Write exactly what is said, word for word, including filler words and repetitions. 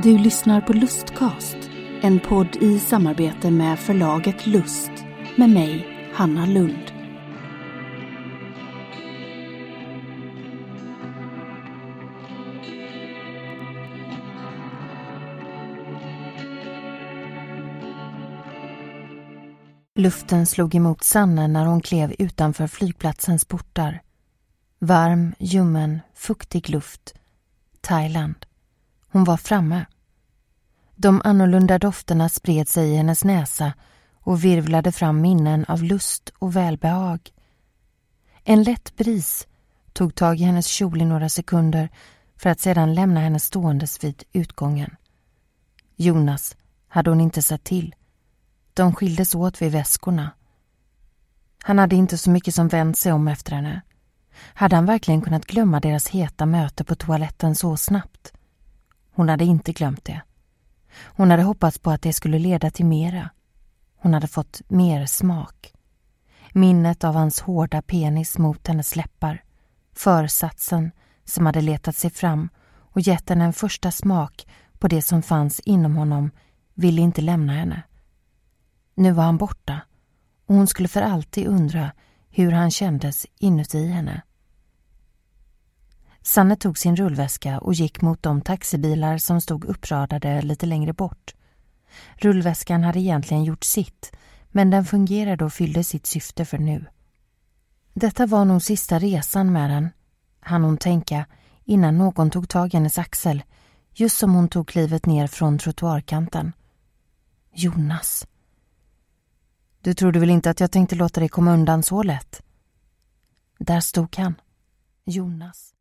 Du lyssnar på Lustcast, en podd i samarbete med förlaget Lust, med mig, Hanna Lund. Luften slog emot Sanne när hon klev utanför flygplatsens portar. Varm, ljummen, fuktig luft. Thailand. Hon var framme. De annorlunda dofterna spred sig i hennes näsa och virvlade fram minnen av lust och välbehag. En lätt bris tog tag i hennes kjol i några sekunder för att sedan lämna henne ståendes vid utgången. Jonas hade hon inte sett till. De skildes åt vid väskorna. Han hade inte så mycket som vänt sig om efter henne. Hade han verkligen kunnat glömma deras heta möte på toaletten så snabbt? Hon hade inte glömt det. Hon hade hoppats på att det skulle leda till mera. Hon hade fått mer smak. Minnet av hans hårda penis mot hennes läppar. Försatsen som hade letat sig fram och gett henne en första smak på det som fanns inom honom ville inte lämna henne. Nu var han borta och hon skulle för alltid undra hur han kändes inuti henne. Sanne tog sin rullväska och gick mot de taxibilar som stod uppradade lite längre bort. Rullväskan hade egentligen gjort sitt, men den fungerade och fyllde sitt syfte för nu. Detta var nog sista resan med den, hann hon tänka innan någon tog tag i hennes axel, just som hon tog klivet ner från trottoarkanten. Jonas. Du trodde väl inte att jag tänkte låta dig komma undan så lätt? Där stod han. Jonas.